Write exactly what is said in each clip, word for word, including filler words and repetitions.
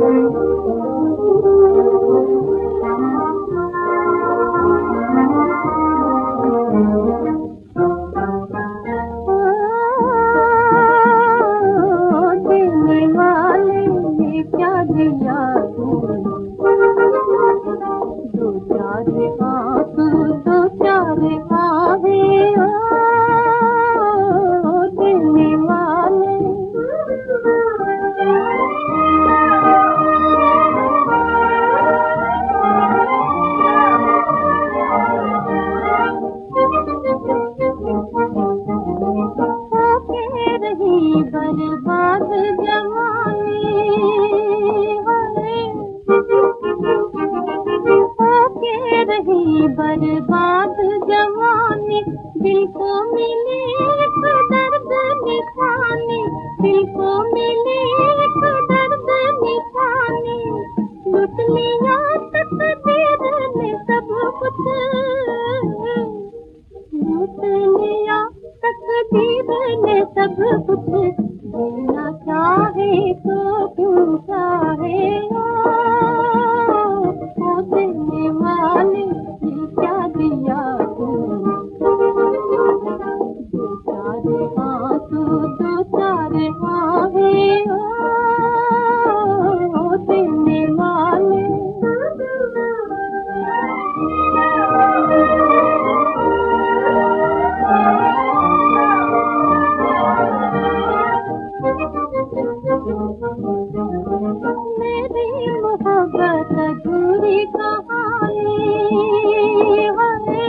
बर्बाद जवानी होके रही बर्बाद जवानी, दिल को मिले एक दर्द निशानी, दिल को मिले एक दर्द निशानी, लुट लिया तकदीर ने सब कुछ, लूट लिया तकदीर ने सब कुछ, जीना चाहे तो क्यों चाहे ओ देने वाले, ये क्या दिया तूने, दो चार आंसू दो चार आहे ओ देने वाले। मेरी मोहब्बत अधूरी कहानी है,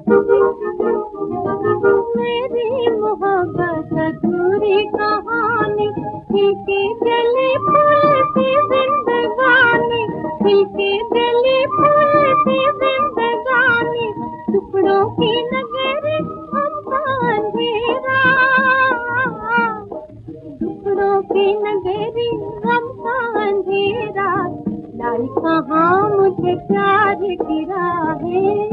मेरी मोहब्बत अधूरी कहानी, खिलके जली फूल सी जिंदगानी, खिलके जली फूल सी जिंदगानी, टुकड़ों की नगरी हमका अंधेरा, टुकड़ों की नगरी हमका अंधेरा, लाई कहाँ मुझे प्यार की राहें।